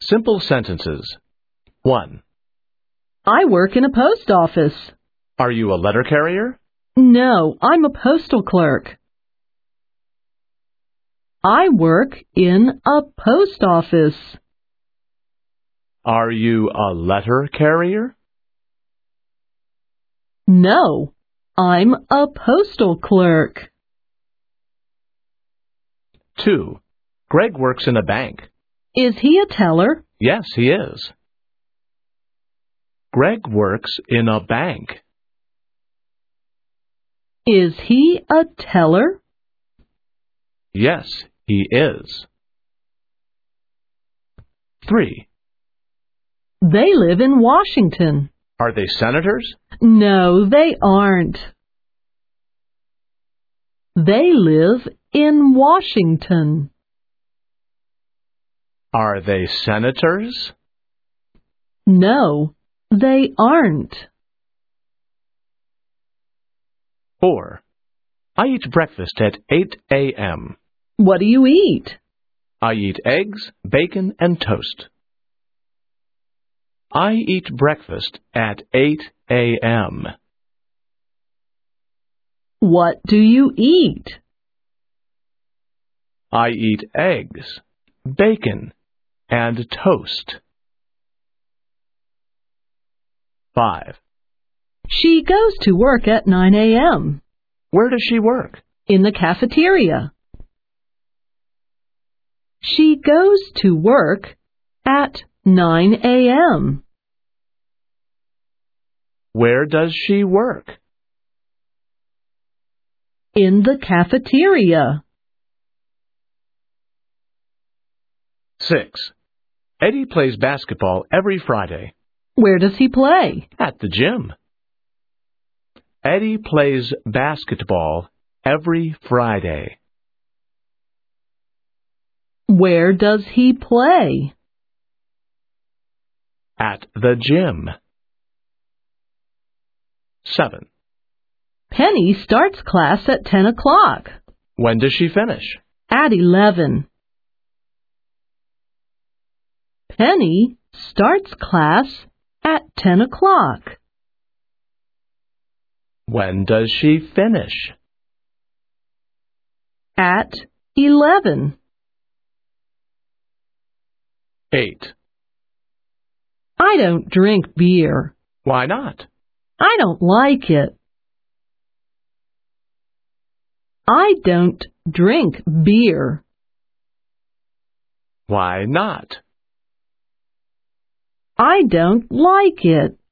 Simple sentences. 1. I work in a post office. Are you a letter carrier? No, I'm a postal clerk. I work in a post office. Are you a letter carrier? No, I'm a postal clerk. 2. Greg works in a bank. Is he a teller? Yes, he is. Greg works in a bank. Is he a teller? Yes, he is. 3. They live in Washington. Are they senators? No, they aren't. They live in Washington. Are they senators? No, they aren't. 4. I eat breakfast at 8 a.m. What do you eat? I eat eggs, bacon, and toast. I eat breakfast at 8 a.m. What do you eat? I eat eggs, bacon, and toast. 5. She goes to work at 9 a.m. Where does she work? In the cafeteria. She goes to work at 9 a.m. Where does she work? In the cafeteria. 6. Eddie plays basketball every Friday. Where does he play? At the gym. Eddie plays basketball every Friday. Where does he play? At the gym. 7. Penny starts class at 10 o'clock. When does she finish? At 11. Penny starts class at 10 o'clock. When does she finish? At 11. 8. I don't drink beer. Why not? I don't like it. I don't drink beer. Why not? I don't like it.